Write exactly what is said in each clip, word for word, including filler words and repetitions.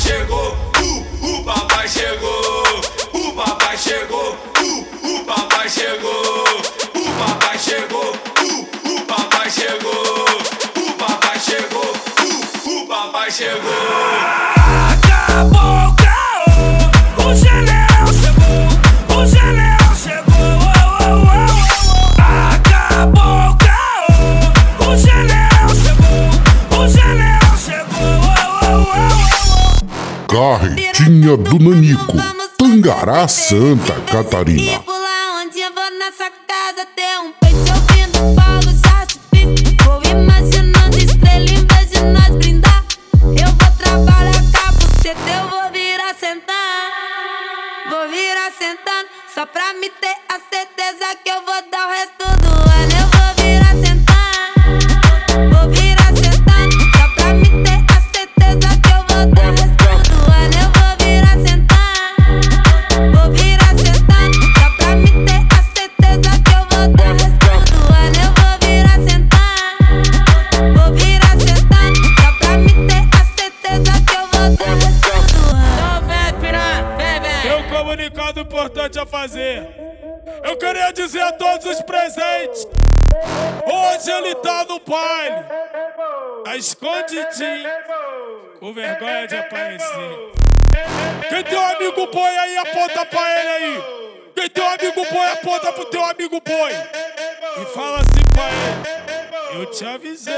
chegou, uh, o papai chegou. O papai chegou, uh, o papai chegou. O papai chegou, uh, o papai chegou. O papai chegou, uh, o papai chegou. Acabou o caô, o general chegou, o general chegou. Oh, oh, oh. Acabou o caô, o general chegou, o general chegou. Oh, oh, oh. Carretinha do Nanico, Tangará, Santa Catarina. Pular onde eu vou nessa casa ter um peito ouvindo falo já se fiz. Vou imaginando estrela em vez de nós brindar. Eu vou trabalhar com a buceta, eu vou virar sentar. Vou virar sentando só pra me ter a certeza que eu vou dar o resto do ano. Eu vou virar sentando, vou virar sentando só pra me ter a certeza que eu vou dar o resto do ano. Eu vou virar sentando, vou virar sentando só pra me ter a certeza que eu vou dar o resto do ano. Eu vou virar sentando, vou virar sentando só pra me ter a certeza que eu vou dar o resto do ano. Então vem, piranha, vem, vem. Tem um comunicado importante a fazer. Eu queria dizer a todos os presentes: hoje ele tá no baile, tá escondidinho, com vergonha de aparecer. Quem tem um amigo boi aí, aponta pra ele aí. Quem tem um amigo boi, aponta pro teu amigo boi e fala assim pra ele: eu te avisei.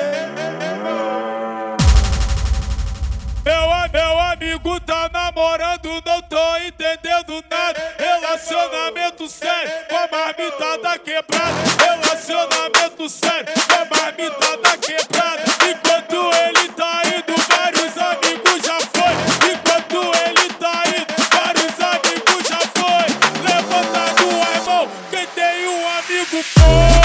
Meu, meu amigo tá namorando, não tô entendendo nada. Relacionamento sério, com a marmitada quebrada. Relacionamento sério, com a marmitada quebrada. Enquanto ele tá indo, vários amigos já foi. Enquanto ele tá indo, vários amigos já foi. Levanta duas mãos, quem tem um amigo foi.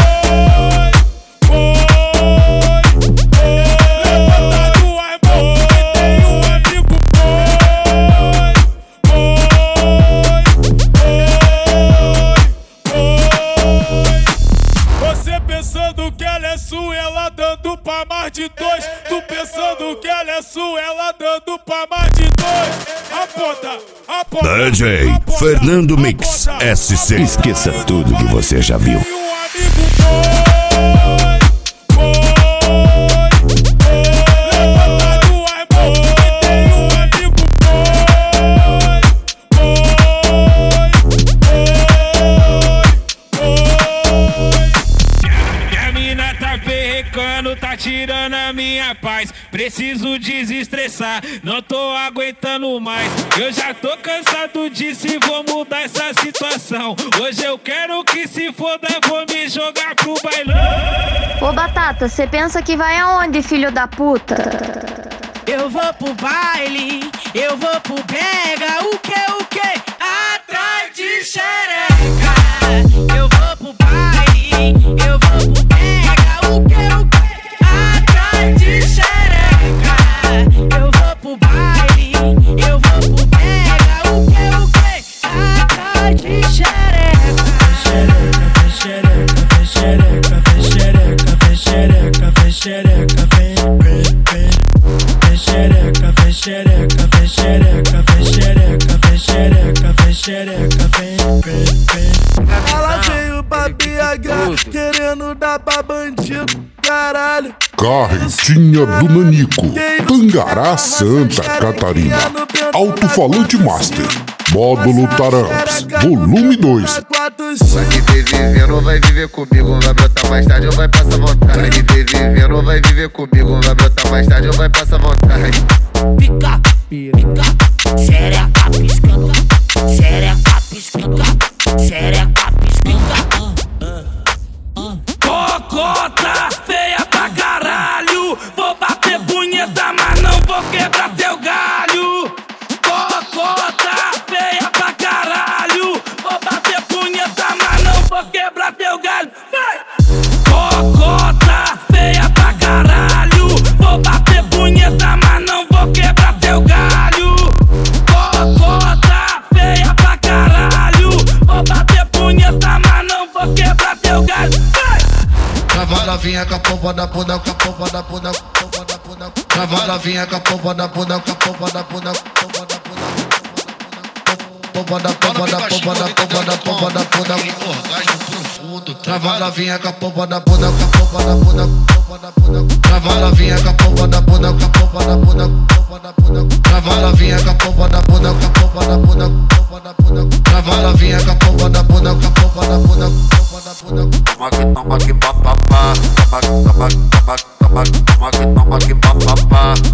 Pensando que ela é sua, ela dando pra mais de dois. Tu pensando que ela é sua, ela dando pra mais de dois. Aponta, aponta. D J aponta, Fernando aponta, Mix aponta, S C. Esqueça tudo que você já viu. Tem um amigo boi, boi, boi. Levanta duas mãos, quem tem um amigo boi, boi, boi. Minha mina tá perrecando, tá tirando a minha paz. Preciso desestressar, não tô aguentando mais. Eu já tô cansado disso e vou mudar essa situação. Hoje eu quero que se foda, vou me jogar pro bailão. Ô Batata, cê pensa que vai aonde, filho da puta? Eu vou pro baile, eu vou pro pega, o que, o que? Atrás de xereca. Eu vou pro baile, eu vou pro pega, o que, o que? Atrás de xereca. Eu vou pro baile, eu vou pro pega, o que, o que? Atrás de xereca. Xereca, xereca, xereca, xereca, xereca, vem, vem, vem. Xereca, vem xereca, vem xereca, vem xereca, vem xereca, vem xereca, vem, vem, vem. Ela veio pra B H, querendo dar pra bandido, caralho. Carretinha do Nanico, Tangará, Santa Catarina. Alto-falante Master, módulo Taramps, volume dois. Vai viver vivendo, vai viver comigo, vai brotar mais tarde ou vai passar vontade. Vai viver vivendo, vai viver comigo, vai brotar mais tarde ou vai passar vontade. Pica, pica, xereca piscando, xereca piscando, xereca piscando. Cocota feia pra caralho, vou bater punheta, mas não vou quebrar teu galho. Cocota feia pra caralho, vou bater punheta, mas não vou quebrar teu galho. Vai! Cocota feia pra caralho, vou bater punheta, mas não vou quebrar teu galho. Cocota feia pra caralho, vou bater punheta, mas não vou quebrar teu galho. Vai! Tava novinha com a pompa da bunda, com a pompa da bunda, com a pompa da bunda. Trava novinha com a pompa da bunda, com a pompa da bunda, pompa da bunda, pompa da pompa da pompa da pompa da pompa da bunda, orgasmo profundo. Trava novinha com a pompa da bunda, com a pompa da bunda, pompa da bunda. Trava novinha com a pompa da bunda, com a pompa da bunda, pompa da bunda. Trava novinha com a pompa da bunda, com a pompa da bunda, pompa da bunda. Trava novinha com a pompa da bunda, com a pompa da bunda, pompa da bunda. Toma que toma que papapá, toma que toma que toma que toma que toma que papapá.